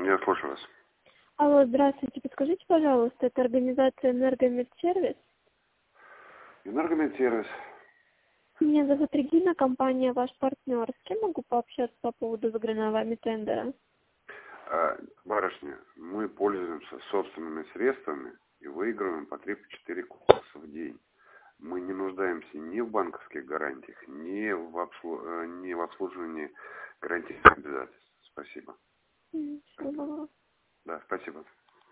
Я слушаю вас. Алло, здравствуйте. Подскажите, пожалуйста, это организация «Энергомедсервис»? Энергомедсервис. Меня зовут Регина, компания «Ваш партнер». С кем могу пообщаться по поводу выигранного вами тендера? Барышня, мы пользуемся собственными средствами и выигрываем по 3-4 конкурса в день. Мы не нуждаемся ни в банковских гарантиях, ни в обслуживании гарантийных обязательств. Спасибо. Всего доброго. Да, спасибо.